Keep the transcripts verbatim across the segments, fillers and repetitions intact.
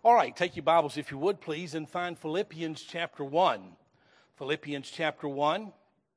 All right, take your Bibles, if you would, please, and find Philippians chapter one. Philippians chapter one.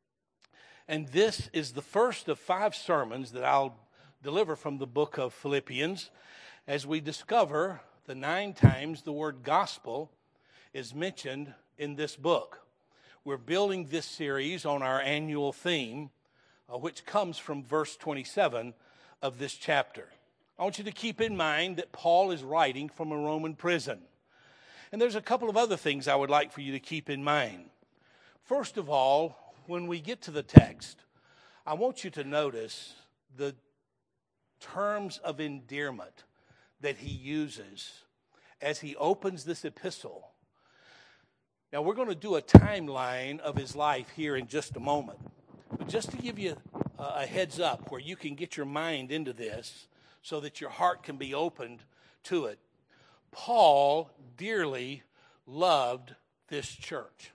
And this is the first of five sermons that I'll deliver from the book of Philippians as we discover the nine times the word gospel is mentioned in this book. We're building this series on our annual theme, uh, which comes from verse twenty-seven of this chapter. I want you to keep in mind that Paul is writing from a Roman prison. And there's a couple of other things I would like for you to keep in mind. First of all, when we get to the text, I want you to notice the terms of endearment that he uses as he opens this epistle. Now, we're going to do a timeline of his life here in just a moment. But just to give you a heads up where you can get your mind into this, so that your heart can be opened to it. Paul dearly loved this church.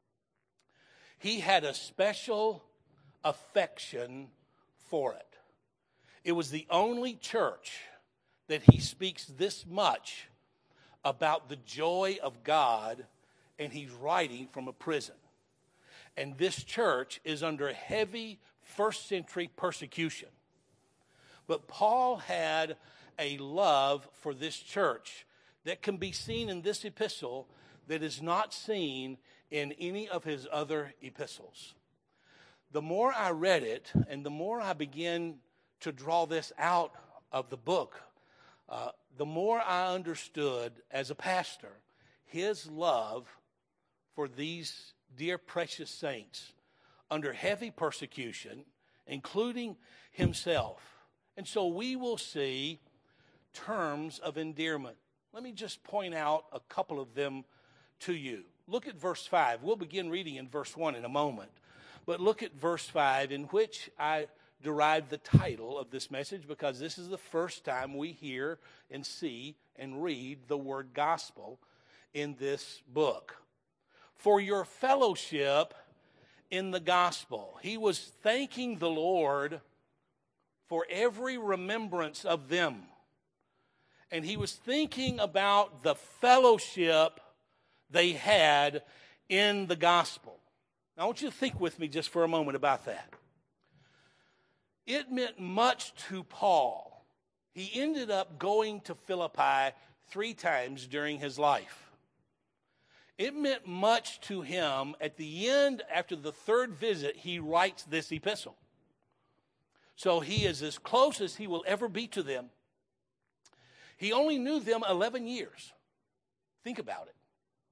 He had a special affection for it. It was the only church that he speaks this much about the joy of God, and he's writing from a prison. And this church is under heavy first century persecution. But Paul had a love for this church that can be seen in this epistle that is not seen in any of his other epistles. The more I read it and the more I began to draw this out of the book, uh, the more I understood as a pastor his love for these dear precious saints under heavy persecution, including himself. And so we will see terms of endearment. Let me just point out a couple of them to you. Look at verse five. We'll begin reading in verse one in a moment. But look at verse five, in which I derived the title of this message, because this is the first time we hear and see and read the word gospel in this book. For your fellowship in the gospel. He was thanking the Lord for every remembrance of them. And he was thinking about the fellowship they had in the gospel. Now, I want you to think with me just for a moment about that. It meant much to Paul. He ended up going to Philippi three times during his life. It meant much to him. At the end, after the third visit, he writes this epistle. So he is as close as he will ever be to them. He only knew them eleven years. Think about it.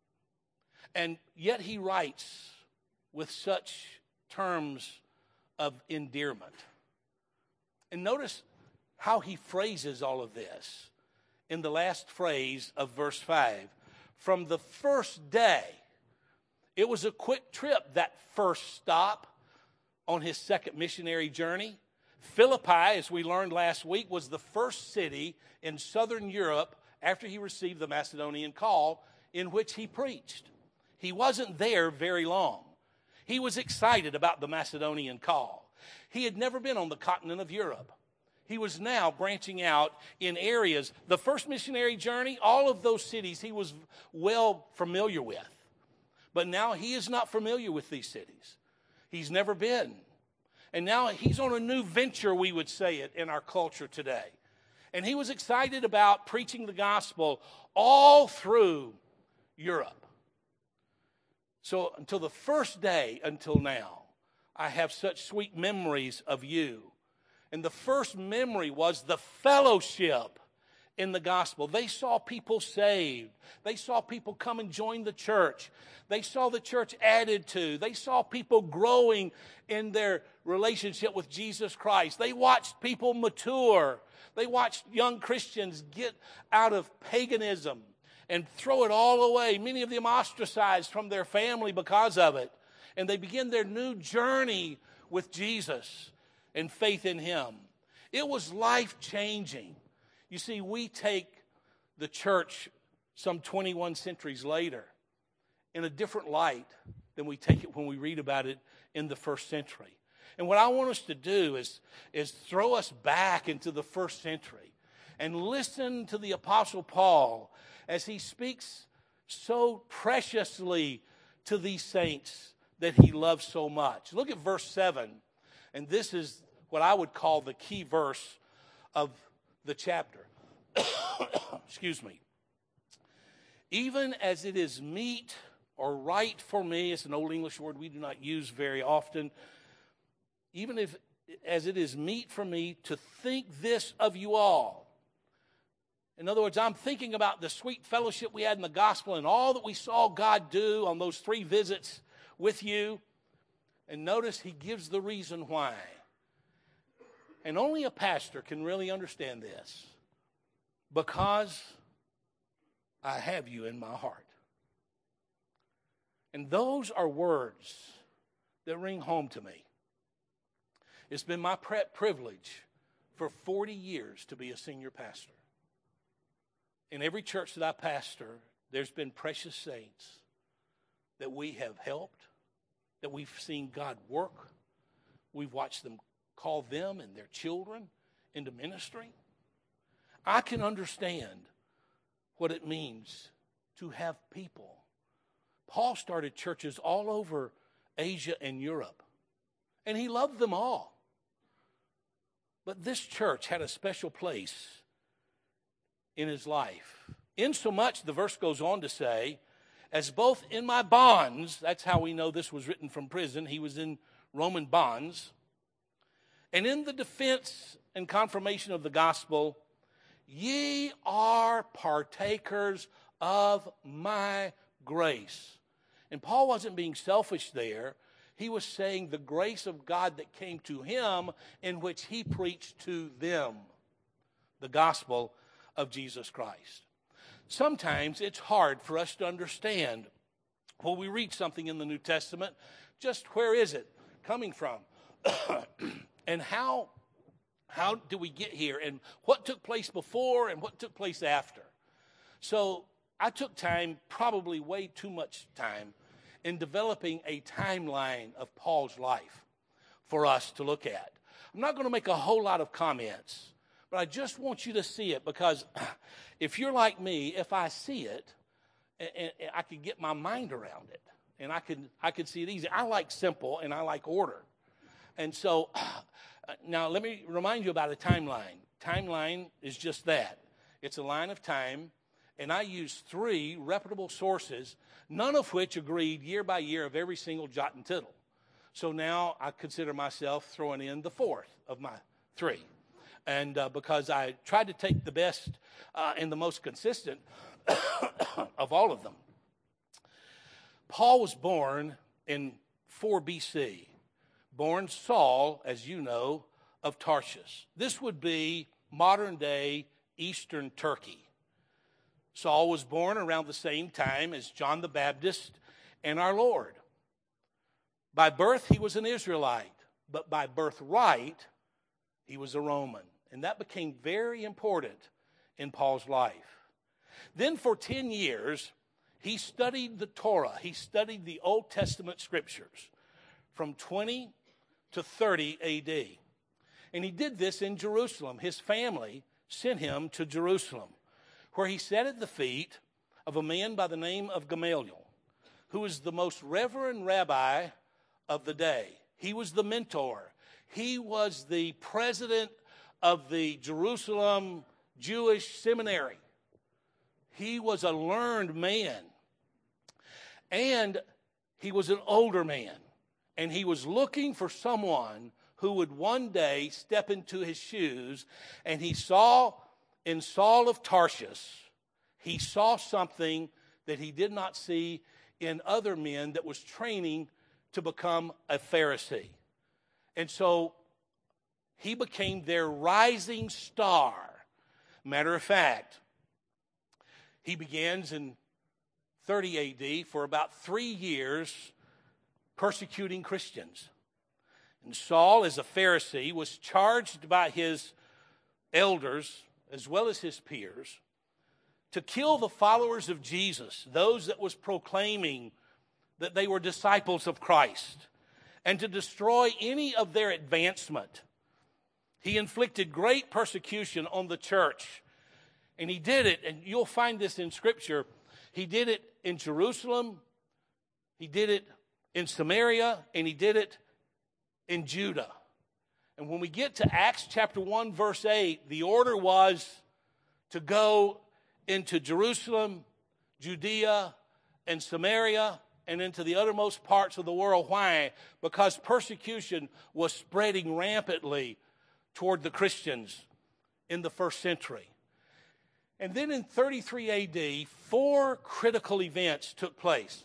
And yet he writes with such terms of endearment. And notice how he phrases all of this in the last phrase of verse five. From the first day, it was a quick trip, that first stop on his second missionary journey. Philippi, as we learned last week, was the first city in southern Europe after he received the Macedonian call in which he preached. He wasn't there very long. He was excited about the Macedonian call. He had never been on the continent of Europe. He was now branching out in areas. The first missionary journey, all of those cities he was well familiar with. But now he is not familiar with these cities. He's never been. And now he's on a new venture, we would say it, in our culture today. And he was excited about preaching the gospel all through Europe. So until the first day, until now, I have such sweet memories of you. And the first memory was the fellowship in the gospel. They saw people saved. They saw people come and join the church. They saw the church added to. They saw people growing in their relationship with Jesus Christ. They watched people mature. They watched young Christians get out of paganism and throw it all away. Many of them ostracized from their family because of it. And they begin their new journey with Jesus and faith in him. It was life-changing. You see, we take the church some twenty-one centuries later in a different light than we take it when we read about it in the first century. And what I want us to do is, is throw us back into the first century and listen to the Apostle Paul as he speaks so preciously to these saints that he loves so much. Look at verse seven, and this is what I would call the key verse of the chapter. Excuse me. Even as it is meet or right for me, it's an old English word we do not use very often, even if as it is meet for me to think this of you all. In other words, I'm thinking about the sweet fellowship we had in the gospel and all that we saw God do on those three visits with you. And notice he gives the reason why. And only a pastor can really understand this. Because I have you in my heart. And those are words that ring home to me. It's been my privilege for forty years to be a senior pastor. In every church that I pastor, there's been precious saints that we have helped, that we've seen God work. We've watched them call them and their children into ministry. I can understand what it means to have people. Paul started churches all over Asia and Europe, and he loved them all. But this church had a special place in his life. Insomuch, the verse goes on to say, as both in my bonds, that's how we know this was written from prison, he was in Roman bonds, and in the defense and confirmation of the gospel, ye are partakers of my grace. And Paul wasn't being selfish there. He was saying the grace of God that came to him in which he preached to them. The gospel of Jesus Christ. Sometimes it's hard for us to understand when we read something in the New Testament, just where is it coming from? And how, how do we get here? And what took place before and what took place after? So I took time, probably way too much time, in developing a timeline of Paul's life for us to look at. I'm not going to make a whole lot of comments, but I just want you to see it, because if you're like me, if I see it, I can get my mind around it, and I can I can see it easy. I like simple, and I like order. And so now let me remind you about a timeline. Timeline is just that. It's a line of time. And I used three reputable sources, none of which agreed year by year of every single jot and tittle. So now I consider myself throwing in the fourth of my three. And uh, because I tried to take the best uh, and the most consistent of all of them. Paul was born in four B C, born Saul, as you know, of Tarshish. This would be modern-day Eastern Turkey. Saul was born around the same time as John the Baptist and our Lord. By birth, he was an Israelite, but by birthright, he was a Roman. And that became very important in Paul's life. Then for ten years, he studied the Torah. He studied the Old Testament scriptures from twenty to thirty A D. And he did this in Jerusalem. His family sent him to Jerusalem, where he sat at the feet of a man by the name of Gamaliel, who was the most reverend rabbi of the day. He was the mentor. He was the president of the Jerusalem Jewish Seminary. He was a learned man. And he was an older man. And he was looking for someone who would one day step into his shoes. And he saw in Saul of Tarshish, he saw something that he did not see in other men that was training to become a Pharisee. And so he became their rising star. Matter of fact, he begins in thirty A D for about three years persecuting Christians. And Saul, as a Pharisee, was charged by his elders as well as his peers to kill the followers of Jesus, those that was proclaiming that they were disciples of Christ, and to destroy any of their advancement. He inflicted great persecution on the church And he did it, and you'll find this in Scripture. He did it in Jerusalem, he did it in Samaria, and he did it in Judah. And when we get to Acts chapter one, verse eight, the order was to go into Jerusalem, Judea, and Samaria, and into the uttermost parts of the world. Why? Because persecution was spreading rampantly toward the Christians in the first century. And then in thirty-three A D, four critical events took place.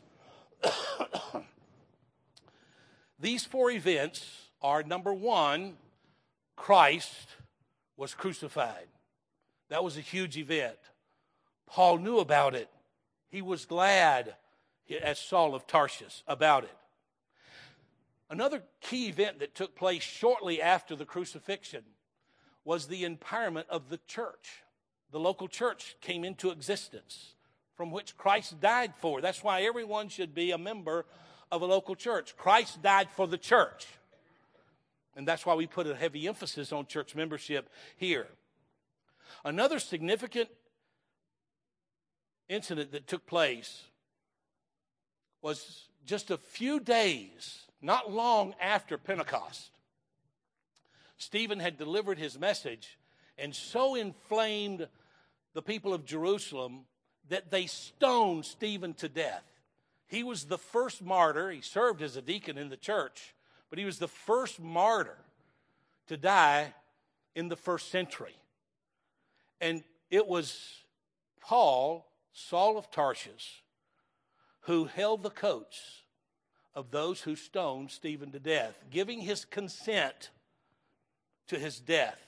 These four events are, number one, Christ was crucified. That was a huge event. Paul knew about it. He was glad, as Saul of Tarsus, about it. Another key event that took place shortly after the crucifixion was the empowerment of the church. The local church came into existence, from which Christ died for. That's why everyone should be a member of a local church. Christ died for the church. And that's why we put a heavy emphasis on church membership here. Another significant incident that took place was just a few days, not long after Pentecost. Stephen had delivered his message and so inflamed the people of Jerusalem that they stoned Stephen to death. He was the first martyr. He served as a deacon in the church, but he was the first martyr to die in the first century. And it was Paul, Saul of Tarsus, who held the coats of those who stoned Stephen to death, giving his consent to his death.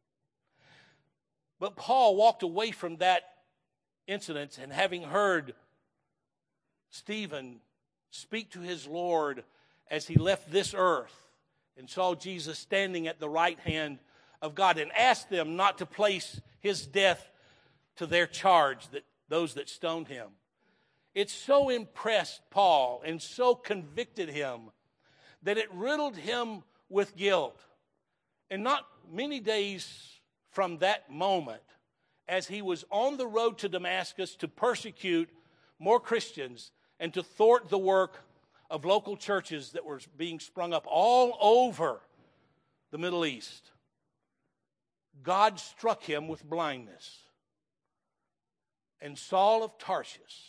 But Paul walked away from that incident, and having heard Stephen speak to his Lord as he left this earth and saw Jesus standing at the right hand of God, and asked them not to place his death to their charge, that those that stoned him. It so impressed Paul and so convicted him that it riddled him with guilt. And not many days from that moment, as he was on the road to Damascus to persecute more Christians and to thwart the work of local churches that were being sprung up all over the Middle East, God struck him with blindness. And Saul of Tarsus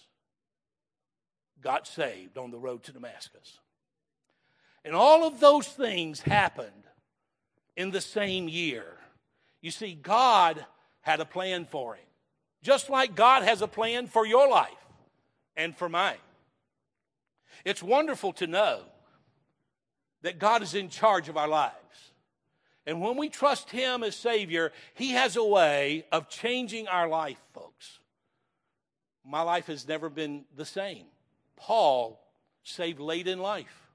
got saved on the road to Damascus. And all of those things happened in the same year. You see, God had a plan for him, just like God has a plan for your life and for mine. It's wonderful to know that God is in charge of our lives. And when we trust him as Savior, he has a way of changing our life, folks. My life has never been the same. Paul saved late in life,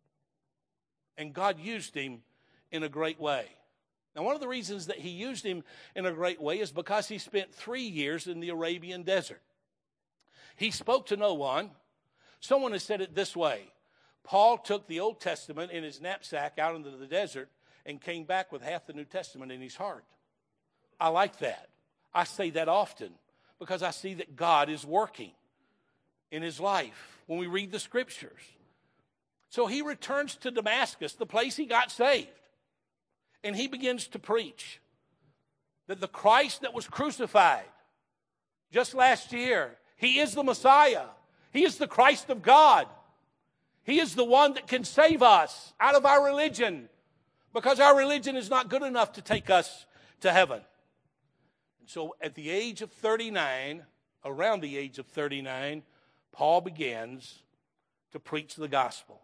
and God used him in a great way. Now, one of the reasons that he used him in a great way is because he spent three years in the Arabian desert. He spoke to no one. Someone has said it this way: Paul took the Old Testament in his knapsack out into the desert and came back with half the New Testament in his heart. I like that. I say that often because I see that God is working in his life when we read the Scriptures. So he returns to Damascus, the place he got saved, and he begins to preach that the Christ that was crucified just last year, he is the Messiah. He is the Christ of God. He is the one that can save us out of our religion, because our religion is not good enough to take us to heaven. And so at the age of thirty-nine, around the age of thirty-nine, Paul begins to preach the gospel.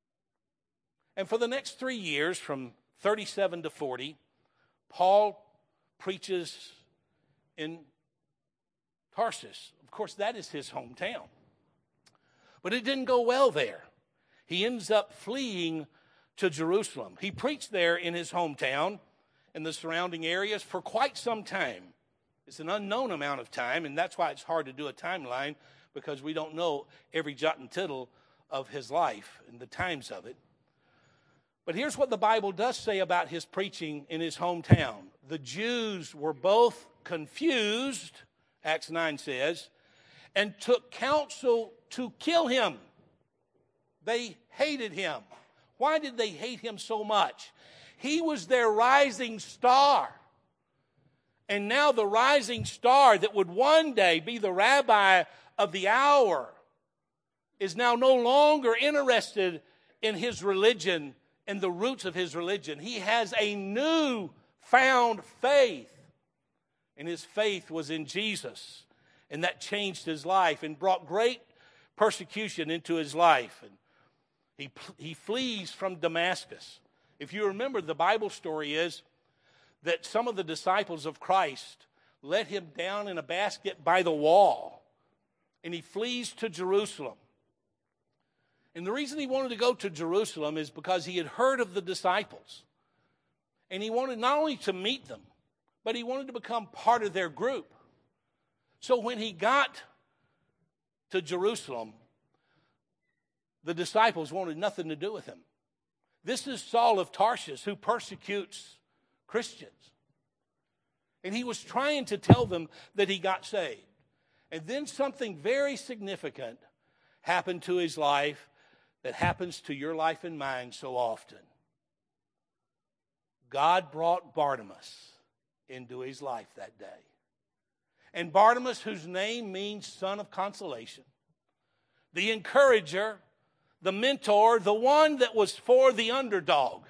And for the next three years, from thirty-seven to forty, Paul preaches in Tarsus. Of course, that is his hometown. But it didn't go well there. He ends up fleeing to Jerusalem. He preached there in his hometown and the surrounding areas for quite some time. It's an unknown amount of time, and that's why it's hard to do a timeline, because we don't know every jot and tittle of his life and the times of it. But here's what the Bible does say about his preaching in his hometown. The Jews were both confused Acts nine says, and took counsel to kill him. They hated him. Why did they hate him so much? He was their rising star. And now the rising star that would one day be the rabbi of the hour is now no longer interested in his religion and the roots of his religion. He has a new found faith. And his faith was in Jesus. And that changed his life and brought great persecution into his life. And he, he flees from Damascus. If you remember, the Bible story is that some of the disciples of Christ let him down in a basket by the wall. And he flees to Jerusalem. And the reason he wanted to go to Jerusalem is because he had heard of the disciples. And he wanted not only to meet them, but he wanted to become part of their group. So when he got to Jerusalem, the disciples wanted nothing to do with him. This is Saul of Tarsus, who persecutes Christians. And he was trying to tell them that he got saved. And then something very significant happened to his life that happens to your life and mine so often. God brought Barnabas into his life that day. And Barnabas, whose name means son of consolation, the encourager, the mentor, the one that was for the underdog,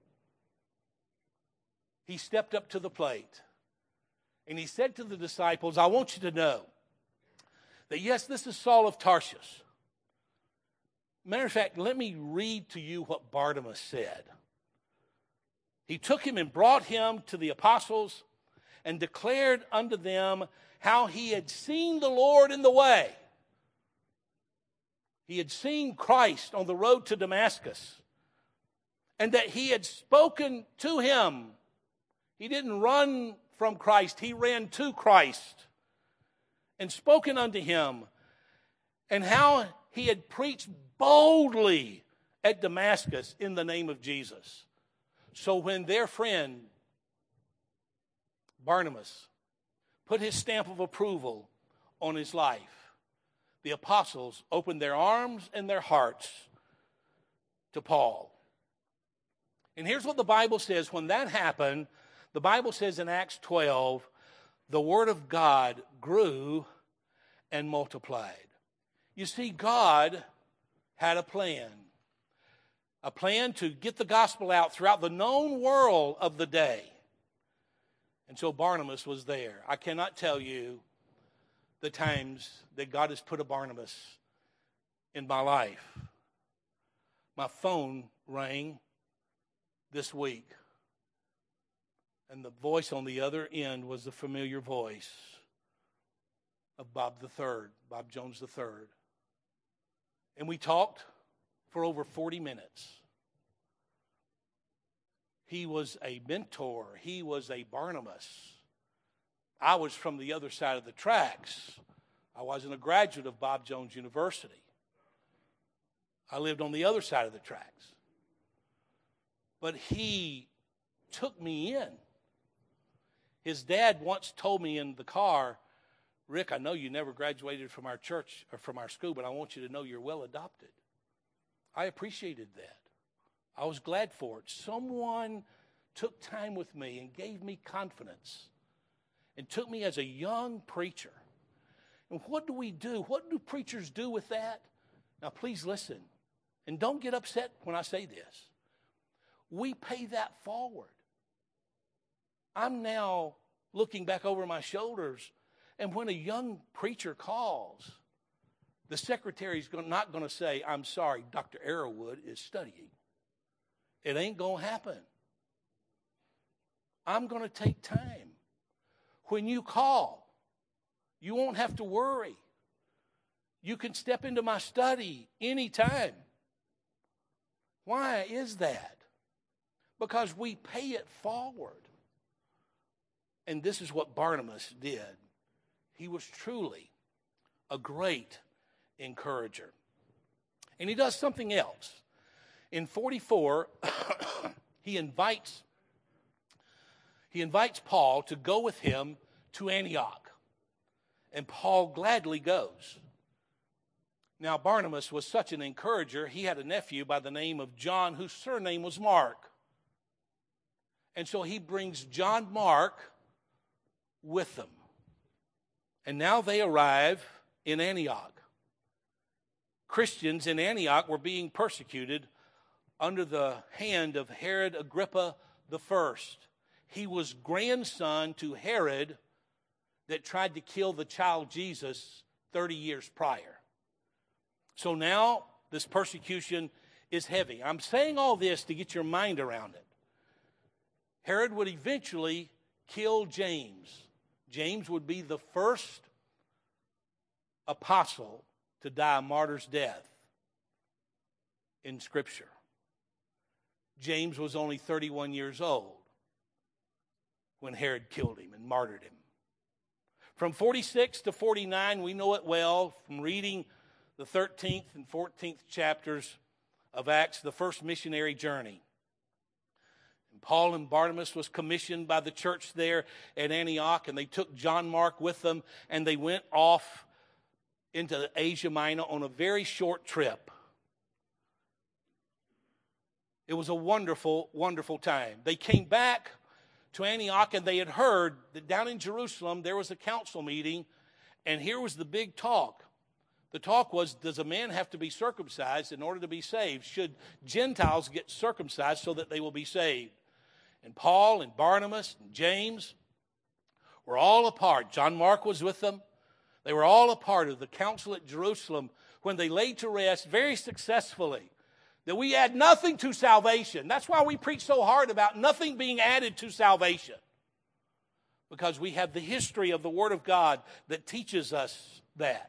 he stepped up to the plate. And he said to the disciples, I want you to know that yes, this is Saul of Tarsus. Matter of fact, let me read to you what Barnabas said. He took him and brought him to the apostles and declared unto them how he had seen the Lord in the way. He had seen Christ on the road to Damascus, and that he had spoken to him. He didn't run from Christ, he ran to Christ and spoken unto him, and how he had preached boldly at Damascus in the name of Jesus. So when their friend Barnabas put his stamp of approval on his life, the apostles opened their arms and their hearts to Paul. And here's what the Bible says. When that happened, the Bible says in Acts twelve, the word of God grew and multiplied. You see, God had a plan. A plan to get the gospel out throughout the known world of the day. And so Barnabas was there. I cannot tell you the times that God has put a Barnabas in my life. My phone rang this week, and the voice on the other end was the familiar voice of Bob the Third, Bob Jones the Third. And we talked for over forty minutes. He was a mentor. He was a Barnabas. I was from the other side of the tracks. I wasn't a graduate of Bob Jones University. I lived on the other side of the tracks. But he took me in. His dad once told me in the car, Rick, I know you never graduated from our church or from our school, but I want you to know you're well adopted. I appreciated that. I was glad for it. Someone took time with me and gave me confidence and took me as a young preacher. And what do we do? What do preachers do with that? Now, please listen, and don't get upset when I say this. We pay that forward. I'm now looking back over my shoulders, and when a young preacher calls, the secretary's not going to say, I'm sorry, Doctor Arrowwood is studying. It ain't going to happen. I'm going to take time. When you call, you won't have to worry. You can step into my study anytime. Why is that? Because we pay it forward. And this is what Barnabas did. He was truly a great encourager. And he does something else. In forty-four, he invites he invites Paul to go with him to Antioch. And Paul gladly goes. Now, Barnabas was such an encourager, he had a nephew by the name of John, whose surname was Mark. And so he brings John Mark with them. And now they arrive in Antioch. Christians in Antioch were being persecuted under the hand of Herod Agrippa the First. He was grandson to Herod that tried to kill the child Jesus thirty years prior. So now this persecution is heavy. I'm saying all this to get your mind around it. Herod would eventually kill James. James would be the first apostle to die a martyr's death in Scripture. James was only thirty-one years old when Herod killed him and martyred him. From forty-six to forty-nine, we know it well from reading the thirteenth and fourteenth chapters of Acts, the first missionary journey. And Paul and Barnabas was commissioned by the church there at Antioch, and they took John Mark with them, and they went off into Asia Minor on a very short trip. It was a wonderful, wonderful time. They came back to Antioch, and they had heard that down in Jerusalem there was a council meeting, and here was the big talk. The talk was, does a man have to be circumcised in order to be saved? Should Gentiles get circumcised so that they will be saved? And Paul and Barnabas and James were all a part. John Mark was with them. They were all a part of the council at Jerusalem when they laid to rest very successfully that we add nothing to salvation. That's why we preach so hard about nothing being added to salvation. Because we have the history of the Word of God that teaches us that.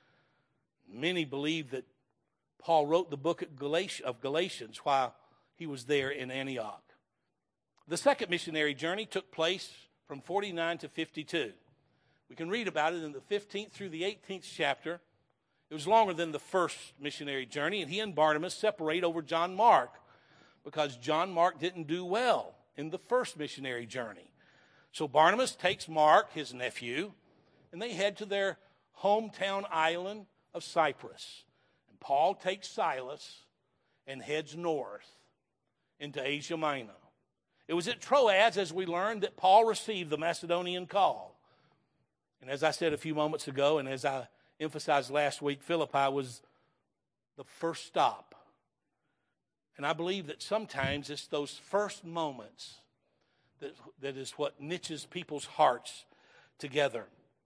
Many believe that Paul wrote the book of Galatians while he was there in Antioch. The second missionary journey took place from forty-nine to fifty-two. We can read about it in the fifteenth through the eighteenth chapter. It was longer than the first missionary journey, and he and Barnabas separate over John Mark because John Mark didn't do well in the first missionary journey. So Barnabas takes Mark, his nephew, and they head to their hometown island of Cyprus. And Paul takes Silas and heads north into Asia Minor. It was at Troas, as we learned, that Paul received the Macedonian call. And as I said a few moments ago, and as I emphasized last week, Philippi was the first stop. And I believe that sometimes it's those first moments that, that is what knits people's hearts together.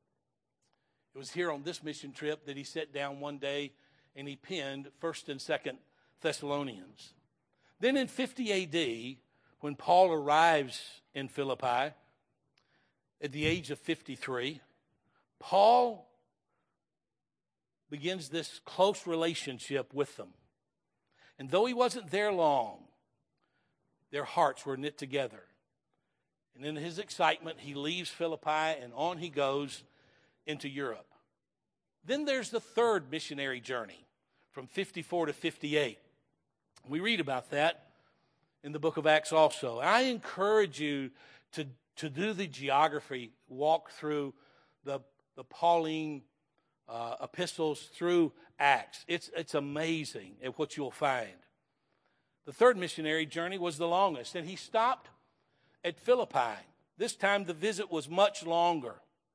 It was here on this mission trip that he sat down one day and he penned First and Second Thessalonians. Then in fifty A D, when Paul arrives in Philippi at the age of fifty-three, Paul begins this close relationship with them. And though he wasn't there long, their hearts were knit together. And in his excitement, he leaves Philippi and on he goes into Europe. Then there's the third missionary journey from fifty-four to fifty-eight. We read about that in the book of Acts also. I encourage you to, to do the geography, walk through the, the Pauline uh, epistles through Acts. It's, it's amazing at what you'll find. The third missionary journey was the longest, and he stopped at Philippi. This time the visit was much longer.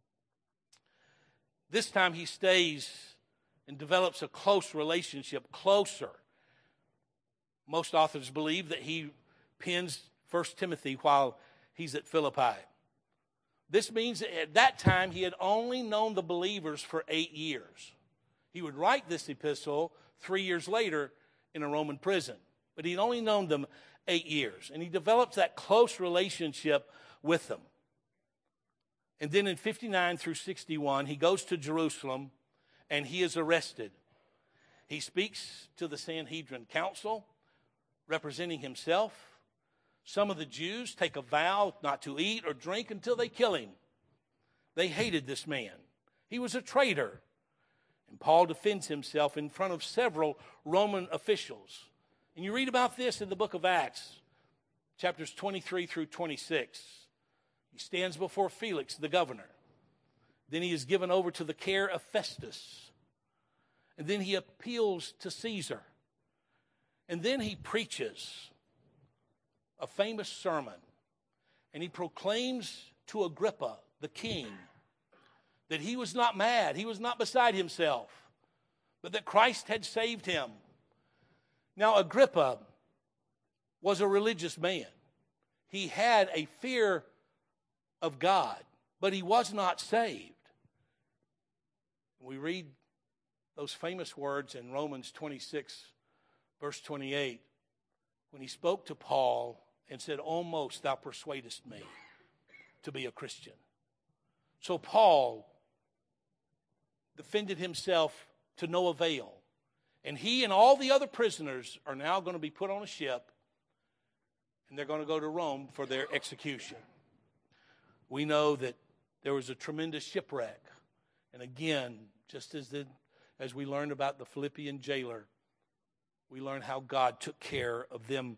This time he stays and develops a close relationship, closer. Most authors believe that he pens First Timothy while he's at Philippi. This means that at that time he had only known the believers for eight years. He would write this epistle three years later in a Roman prison, but he'd only known them eight years. And he develops that close relationship with them. And then in fifty-nine through sixty-one, he goes to Jerusalem and he is arrested. He speaks to the Sanhedrin council, representing himself. Some of the Jews take a vow not to eat or drink until they kill him. They hated this man. He was a traitor. And Paul defends himself in front of several Roman officials. And you read about this in the book of Acts, chapters twenty-three through twenty-six. He stands before Felix, the governor. Then he is given over to the care of Festus. And then he appeals to Caesar. And then he preaches a famous sermon. And he proclaims to Agrippa, the king, that he was not mad, he was not beside himself, but that Christ had saved him. Now, Agrippa was a religious man. He had a fear of God, but he was not saved. We read those famous words in Romans twenty-six, verse twenty-eight, when he spoke to Paul and said, "Almost thou persuadest me to be a Christian." So Paul defended himself to no avail. And he and all the other prisoners are now going to be put on a ship, and they're going to go to Rome for their execution. We know that there was a tremendous shipwreck. And again, just as, the, as we learned about the Philippian jailer, we learn how God took care of them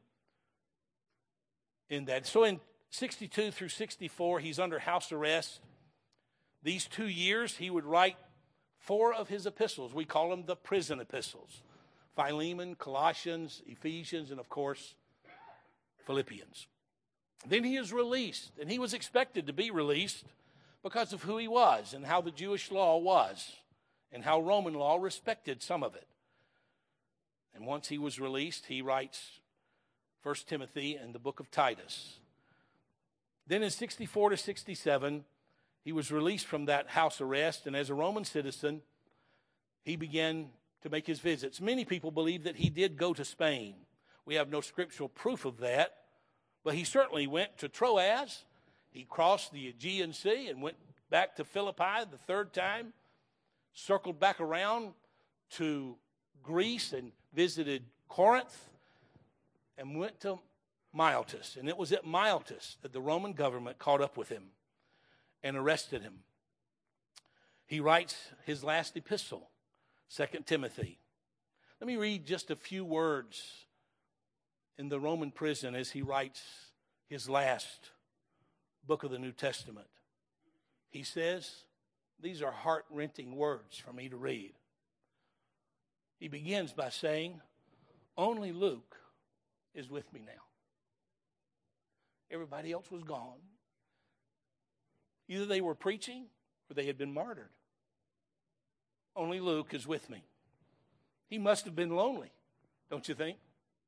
in that. So in sixty-two through sixty-four, he's under house arrest. These two years, he would write four of his epistles. We call them the prison epistles. Philemon, Colossians, Ephesians, and of course, Philippians. Then he is released, and he was expected to be released because of who he was and how the Jewish law was and how Roman law respected some of it. And once he was released, he writes First Timothy and the book of Titus. Then in sixty-four to sixty-seven, he was released from that house arrest, and as a Roman citizen, he began to make his visits. Many people believe that he did go to Spain. We have no scriptural proof of that, but he certainly went to Troas. He crossed the Aegean Sea and went back to Philippi the third time, circled back around to Greece and visited Corinth, and went to Miletus. And it was at Miletus that the Roman government caught up with him and arrested him. He writes his last epistle, Second Timothy. Let me read just a few words in the Roman prison as he writes his last book of the New Testament. He says, these are heart-rending words for me to read. He begins by saying, only Luke is with me now. Everybody else was gone. Either they were preaching or they had been martyred. Only Luke is with me. He must have been lonely, don't you think?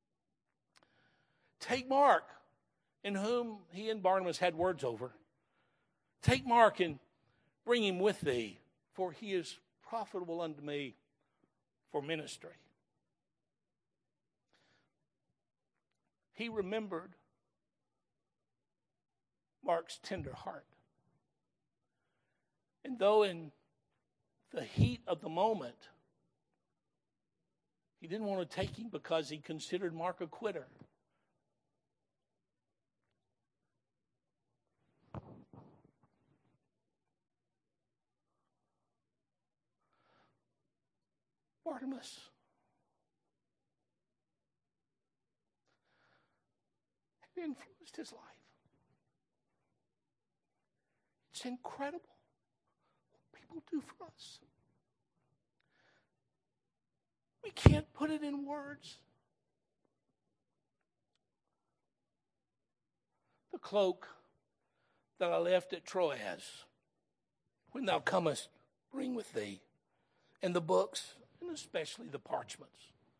Take Mark, in whom he and Barnabas had words over. Take Mark and bring him with thee, for he is profitable unto me for ministry. He remembered Mark's tender heart. And though in the heat of the moment, he didn't want to take him because he considered Mark a quitter. Barnabas had influenced his life. It's incredible what people do for us. We can't put it in words. The cloak that I left at Troas, when thou comest, bring with thee, and the books, and especially the parchments.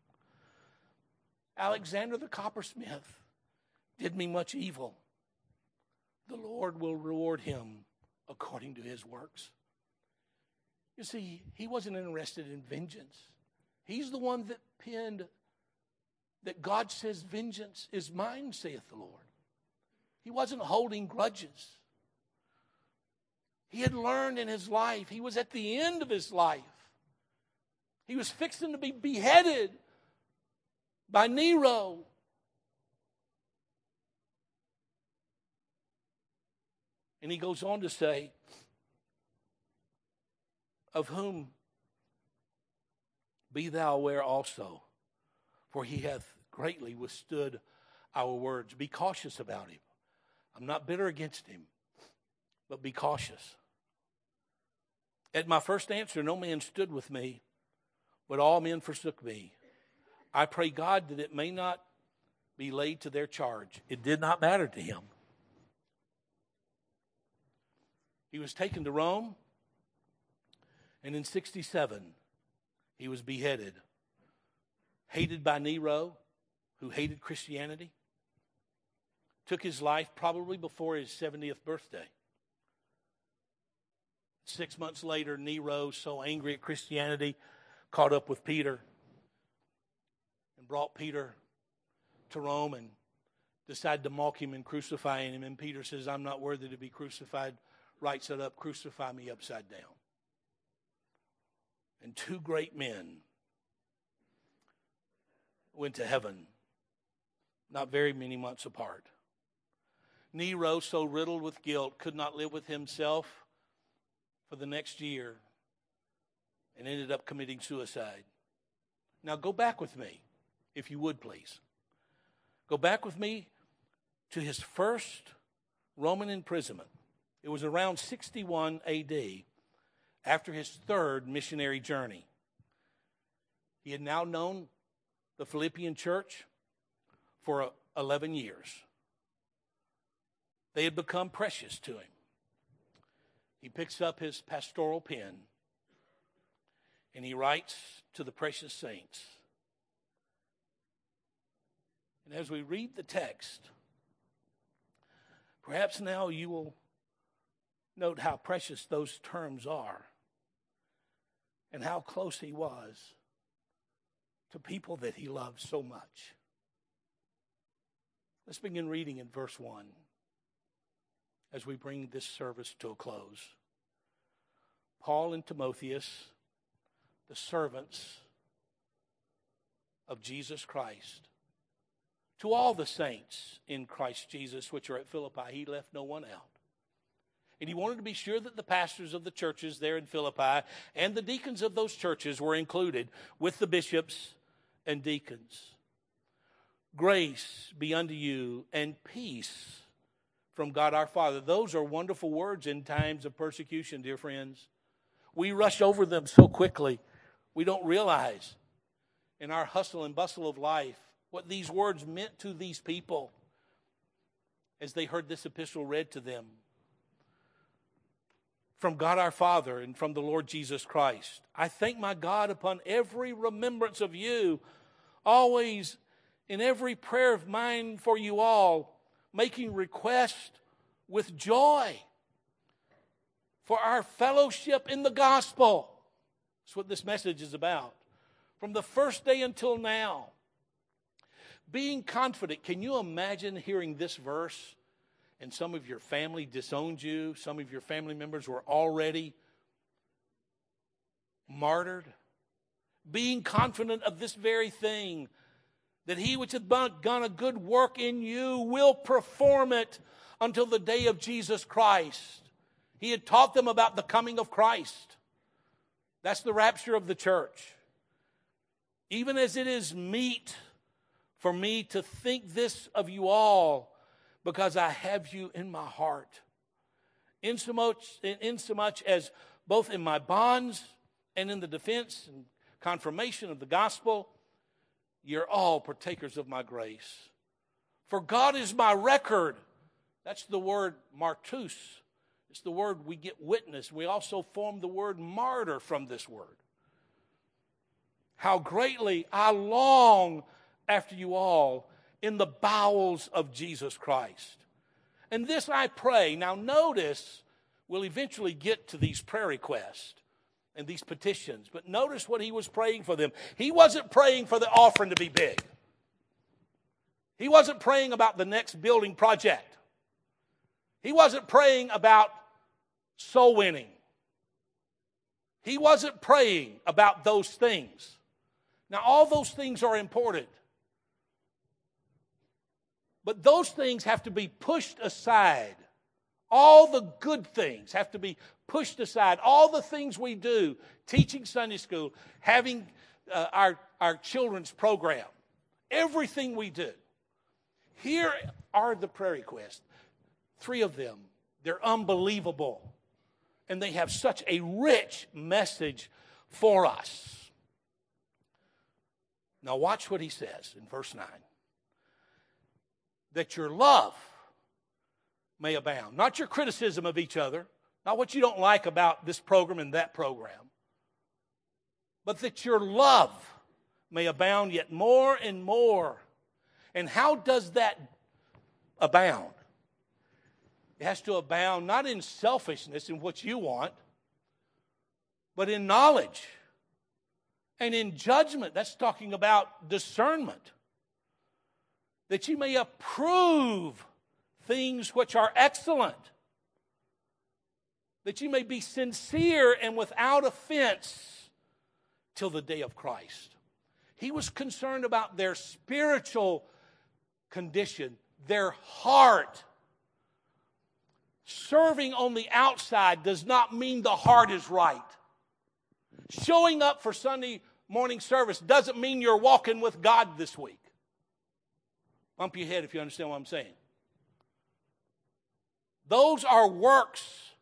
Alexander the coppersmith did me much evil. The Lord will reward him according to his works. You see, he wasn't interested in vengeance. He's the one that penned that God says, vengeance is mine, saith the Lord. He wasn't holding grudges. He had learned in his life. He was at the end of his life. He was fixing to be beheaded by Nero. And he goes on to say, of whom be thou aware also, for he hath greatly withstood our words. Be cautious about him. I'm not bitter against him, but be cautious. At my first answer, no man stood with me, but all men forsook me. I pray God that it may not be laid to their charge. It did not matter to him. He was taken to Rome, and in sixty-seven, he was beheaded. Hated by Nero, who hated Christianity. Took his life probably before his seventieth birthday. Six months later, Nero, so angry at Christianity, caught up with Peter and brought Peter to Rome and decided to mock him and crucify him. And Peter says, I'm not worthy to be crucified. Writes it up, crucify me upside down. And two great men went to heaven, not very many months apart. Nero, so riddled with guilt, could not live with himself for the next year and ended up committing suicide. Now go back with me, if you would please. Go back with me to his first Roman imprisonment. It was around sixty-one A D, after his third missionary journey. He had now known the Philippian church for eleven years. They had become precious to him. He picks up his pastoral pen and he writes to the precious saints. And as we read the text, perhaps now you will note how precious those terms are and how close he was to people that he loved so much. Let's begin reading in verse one as we bring this service to a close. Paul and Timotheus, the servants of Jesus Christ, to all the saints in Christ Jesus which are at Philippi. He left no one out. And he wanted to be sure that the pastors of the churches there in Philippi and the deacons of those churches were included with the bishops and deacons. Grace be unto you and peace from God our Father. Those are wonderful words in times of persecution, dear friends. We rush over them so quickly. We don't realize in our hustle and bustle of life what these words meant to these people as they heard this epistle read to them. From God our Father and from the Lord Jesus Christ. I thank my God upon every remembrance of you, always in every prayer of mine for you all, making request with joy for our fellowship in the gospel. That's what this message is about. From the first day until now. Being confident. Can you imagine hearing this verse and some of your family disowned you? Some of your family members were already martyred. Being confident of this very thing, that he which hath begun a good work in you will perform it until the day of Jesus Christ. He had taught them about the coming of Christ. That's the rapture of the church. Even as it is meet for me to think this of you all, because I have you in my heart. Insomuch, insomuch as both in my bonds and in the defense and confirmation of the gospel, you're all partakers of my grace. For God is my record. That's the word martus. It's the word we get witness. We also form the word martyr from this word. How greatly I long after you all in the bowels of Jesus Christ. And this I pray. Now notice, we'll eventually get to these prayer requests and these petitions. But notice what he was praying for them. He wasn't praying for the offering to be big. He wasn't praying about the next building project. He wasn't praying about soul winning. He wasn't praying about those things. Now, all those things are important. But those things have to be pushed aside. All the good things have to be pushed aside. All the things we do, teaching Sunday school, having uh, our, our children's program, everything we do. Here are the prayer requests. Three of them. They're unbelievable. And they have such a rich message for us. Now watch what he says in verse nine. That your love may abound. Not your criticism of each other. Not what you don't like about this program and that program. But that your love may abound yet more and more. And how does that abound? It has to abound not in selfishness, in what you want, but in knowledge and in judgment. That's talking about discernment. That you may approve things which are excellent. That you may be sincere and without offense till the day of Christ. He was concerned about their spiritual condition, their heart. Serving on the outside does not mean the heart is right. Showing up for Sunday morning service doesn't mean you're walking with God this week. Bump your head if you understand what I'm saying. Those are works,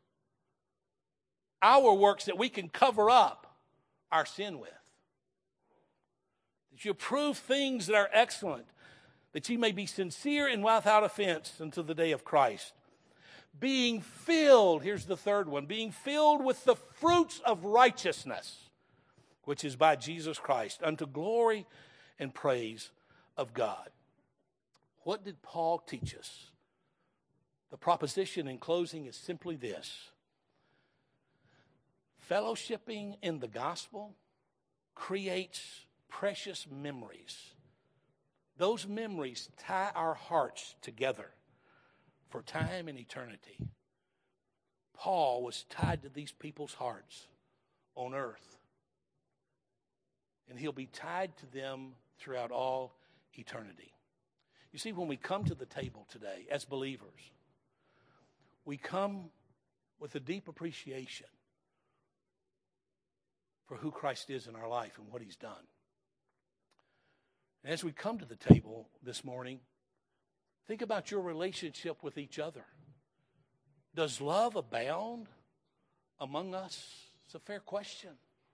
our works that we can cover up our sin with. That you approve things that are excellent, that ye may be sincere and without offense until the day of Christ. Being filled, here's the third one, being filled with the fruits of righteousness, which is by Jesus Christ, unto glory and praise of God. What did Paul teach us? The proposition in closing is simply this. Fellowshipping in the gospel creates precious memories. Those memories tie our hearts together for time and eternity. Paul was tied to these people's hearts on earth. And he'll be tied to them throughout all eternity. You see, when we come to the table today as believers, we come with a deep appreciation for who Christ is in our life and what he's done. And as we come to the table this morning, think about your relationship with each other. Does love abound among us? It's a fair question.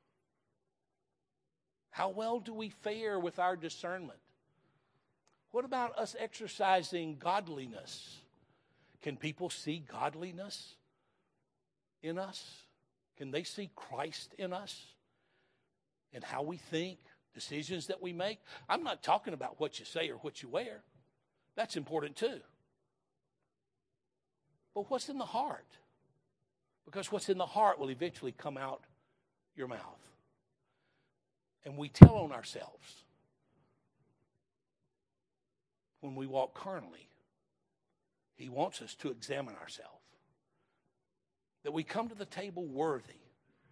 How well do we fare with our discernment? What about us exercising godliness? Can people see godliness in us? Can they see Christ in us? And how we think, decisions that we make? I'm not talking about what you say or what you wear. That's important too. But what's in the heart? Because what's in the heart will eventually come out your mouth. And we tell on ourselves when we walk carnally. He wants us to examine ourselves. That we come to the table worthy.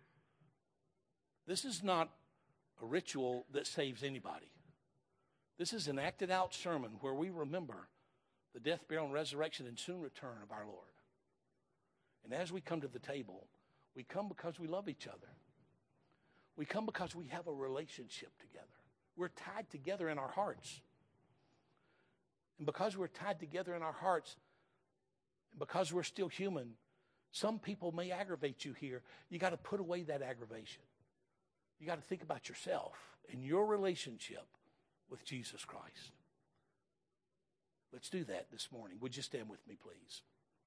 This is not a ritual that saves anybody. This is an acted out sermon where we remember the death, burial, and resurrection and soon return of our Lord. And as we come to the table, we come because we love each other. We come because we have a relationship together. We're tied together in our hearts. And because we're tied together in our hearts, and because we're still human, some people may aggravate you here. You got to put away that aggravation. You got to think about yourself and your relationship with Jesus Christ. Let's do that this morning. Would you stand with me, please?